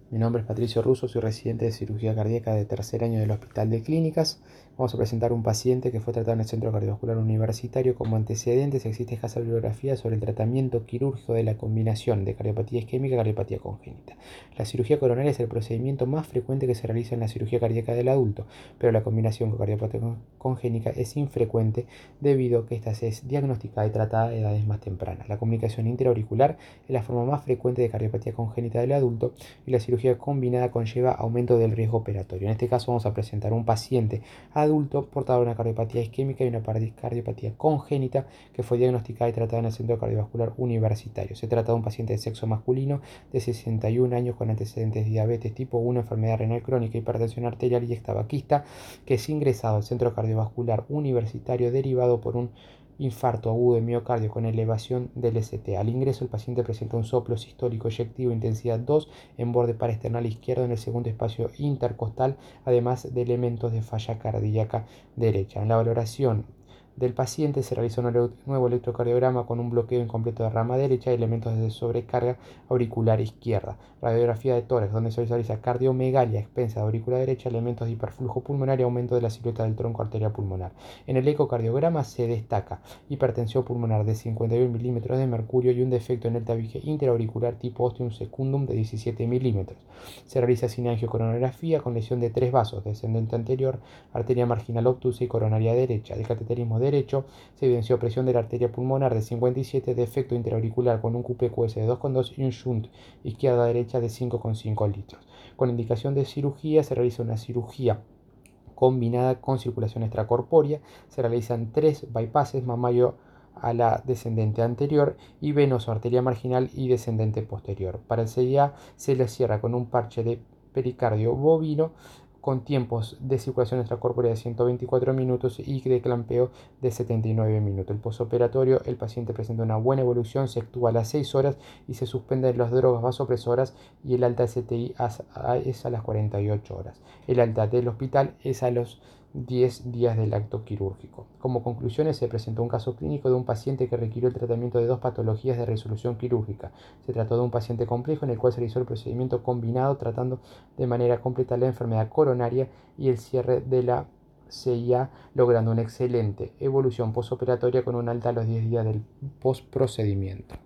Mi nombre es Patricio Russo, soy residente de cirugía cardíaca de tercer año del Hospital de Clínicas. Vamos a presentar un paciente que fue tratado en el Centro Cardiovascular Universitario. Como antecedentes existe escasa bibliografía sobre el tratamiento quirúrgico de la combinación de cardiopatía isquémica y cardiopatía congénita. La cirugía coronaria es el procedimiento más frecuente que se realiza en la cirugía cardíaca del adulto, pero la combinación con cardiopatía congénita es infrecuente debido a que esta es diagnosticada y tratada a edades más tempranas. La comunicación interauricular es la forma más frecuente de cardiopatía congénita del adulto y la cirugía combinada conlleva aumento del riesgo operatorio. En este caso vamos a presentar un paciente adulto portador de una cardiopatía isquémica y una cardiopatía congénita que fue diagnosticada y tratada en el Centro Cardiovascular Universitario. Se trata de un paciente de sexo masculino de 61 años con antecedentes de diabetes tipo 1, enfermedad renal crónica, hipertensión arterial y extabaquista, que es ingresado al Centro Cardiovascular Universitario derivado por un infarto agudo de miocardio con elevación del ST. Al ingreso, el paciente presenta un soplo sistólico eyectivo intensidad 2 en borde parasternal izquierdo en el segundo espacio intercostal, además de elementos de falla cardíaca derecha. En la valoración del paciente se realizó un nuevo electrocardiograma con un bloqueo incompleto de rama derecha y elementos de sobrecarga auricular izquierda. Radiografía de tórax, donde se visualiza cardiomegalia expensa de aurícula derecha, elementos de hiperflujo pulmonar y aumento de la silueta del tronco arterial pulmonar. En el ecocardiograma se destaca hipertensión pulmonar de 51 milímetros de mercurio y un defecto en el tabique interauricular tipo ostium secundum de 17 milímetros. Se realiza cineangiocoronografía con lesión de tres vasos, descendente anterior, arteria marginal obtusa y coronaria derecha. El cateterismo derecho se evidenció presión de la arteria pulmonar de 57, defecto interauricular con un QPQS de 2,2 y un shunt izquierda-derecha de 5,5 litros. Con indicación de cirugía se realiza una cirugía combinada con circulación extracorpórea. Se realizan 3 bypasses, mamario a la descendente anterior y venoso, arteria marginal y descendente posterior. Para el CIA se le cierra con un parche de pericardio bovino con tiempos de circulación extracorpórea de 124 minutos y de clampeo de 79 minutos. El posoperatorio, el paciente presenta una buena evolución, se actúa a las 6 horas y se suspenden las drogas vasopresoras y el alta STI es a las 48 horas. El alta del hospital es a los 10 días del acto quirúrgico. Como conclusiones, se presentó un caso clínico de un paciente que requirió el tratamiento de dos patologías de resolución quirúrgica. Se trató de un paciente complejo en el cual se realizó el procedimiento combinado tratando de manera completa la enfermedad coronaria y el cierre de la CIA, logrando una excelente evolución postoperatoria con un alta a los 10 días del postprocedimiento.